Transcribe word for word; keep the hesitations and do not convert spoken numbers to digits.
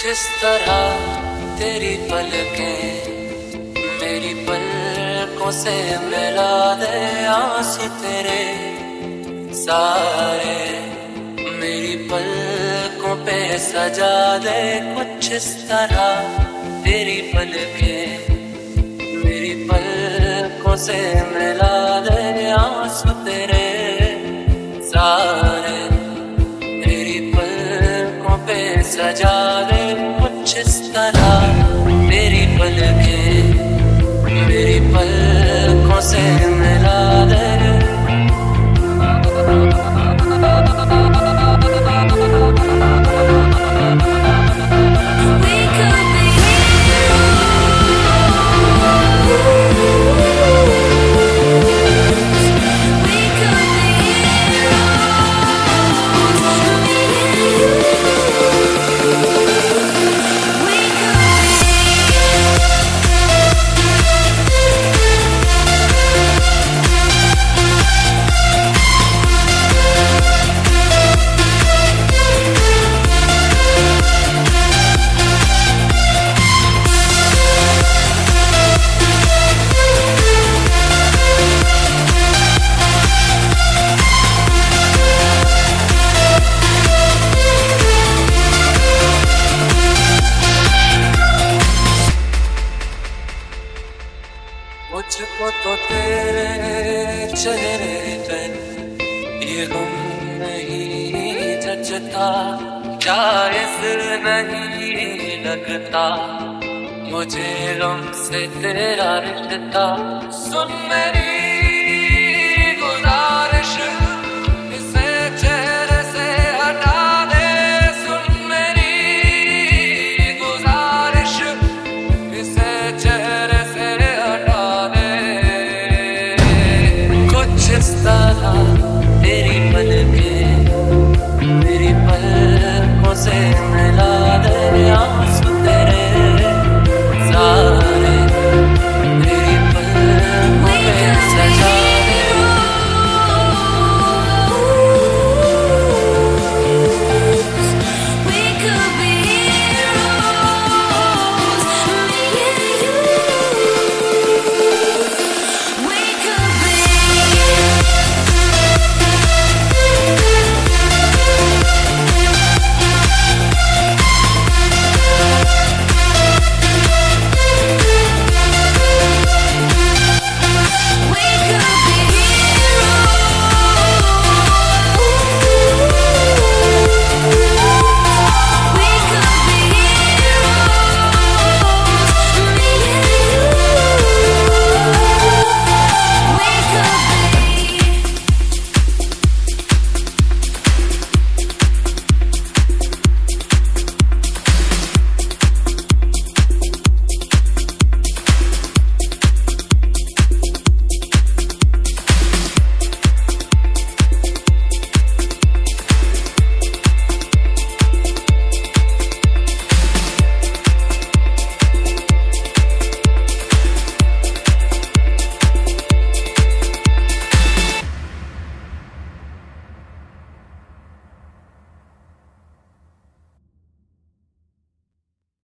इस तरह तेरी पलकें मेरी पलकों से मिला दे, आंसू तेरे सारे मेरी पलकों पे सजा दे। कुछ इस तरह तेरी पलकें मेरी पलकों से मिला दे, आंसू तेरे सारे मेरी पलकों पे सजा दे। कुछ इस तरह तेरी पलकें मेरी पलकों से मिला दे। मुझको तो तेरे चेहरे पे ये गम नहीं जचता, जायज़ नहीं लगता मुझे गम से तेरा रिश्ता। सुन मेरी